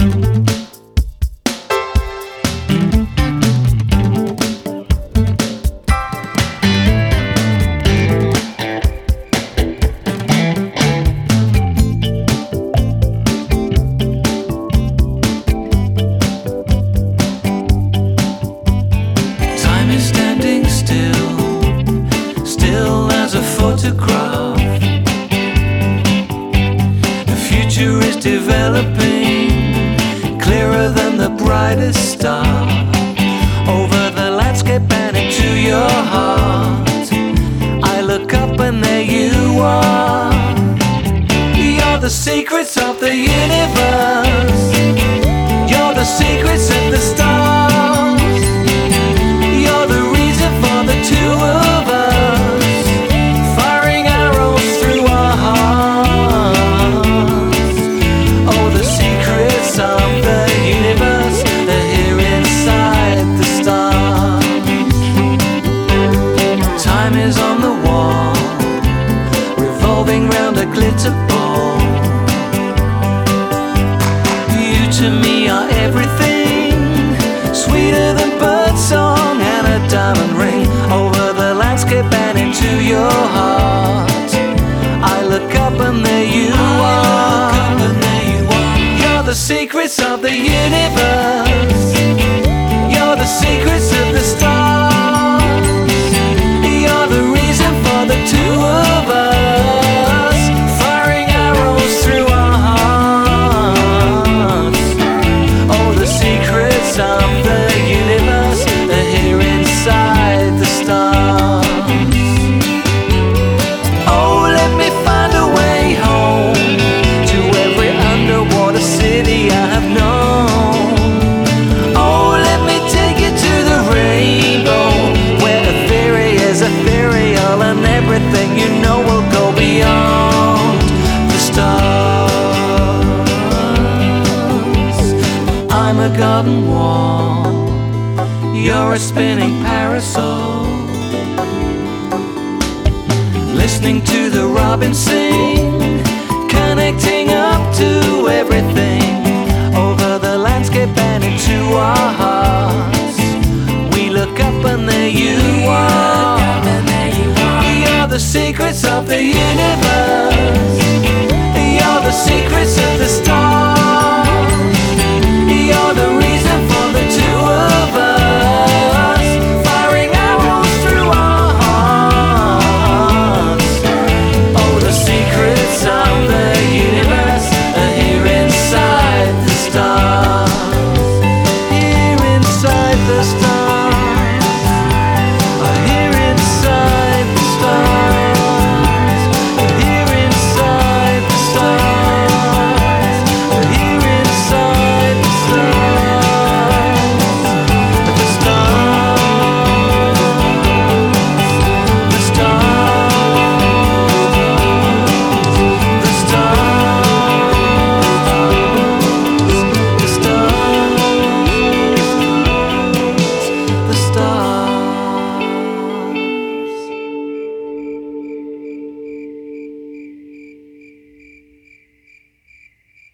Photograph. The future is developing, clearer than the brightest star. Over the landscape and into your heart, I look up and there you are. You're the secrets of the universe. You're the secrets of the stars. You're the reason for the two of us. Round a glitter ball. You to me are everything, sweeter than birdsong and a diamond ring. Over the landscape and into your heart, I look up and there you are. You're the secrets of the universe. You're the secrets of the stars. You're the reason for the two of us. Everything you know will go beyond the stars. I'm a garden wall, you're a spinning parasol. Listening to the robin sing,